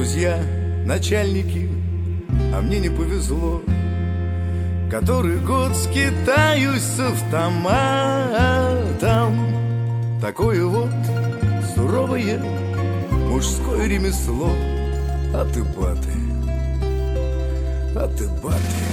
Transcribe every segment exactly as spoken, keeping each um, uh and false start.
Друзья, начальники, а мне не повезло. Который год скитаюсь с автоматом. Такое вот суровое мужское ремесло. А ты баты, а ты баты.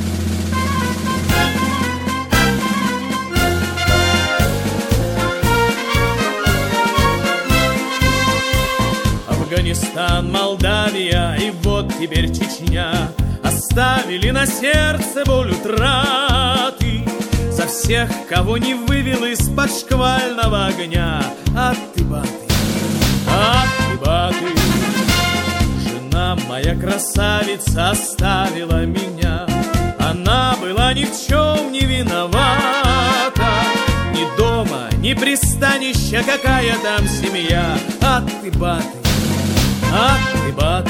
Афганистан, Молдавия и вот теперь Чечня оставили на сердце боль утраты. За всех, кого не вывел из-под шквального огня. А ты баты, а ты баты. Жена моя красавица оставила меня. Она была ни в чем не виновата. Ни дома, ни пристанища, какая там семья. А ты баты, а ты баты.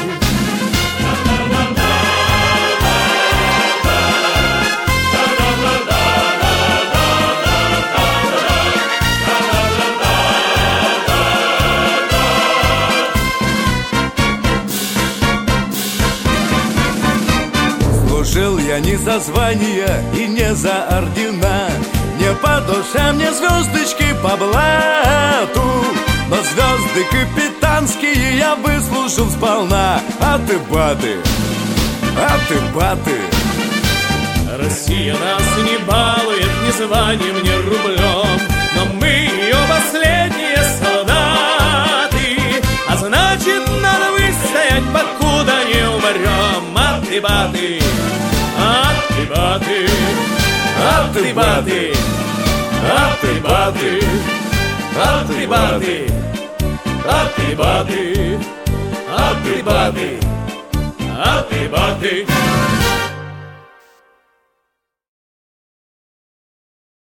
Служил я не за звания и не за ордена. Не по душе мне звездочки по блату, но звезды капитанские я выслужил сполна. А ты баты, а ты баты. Россия нас не балует ни званием, ни рублем, но мы ее последние солдаты. А значит, надо выстоять, покуда не умрем. А ты баты, а ты баты, а ты баты, а ты баты, а ты баты, а ты баты, а ты баты, а ты баты.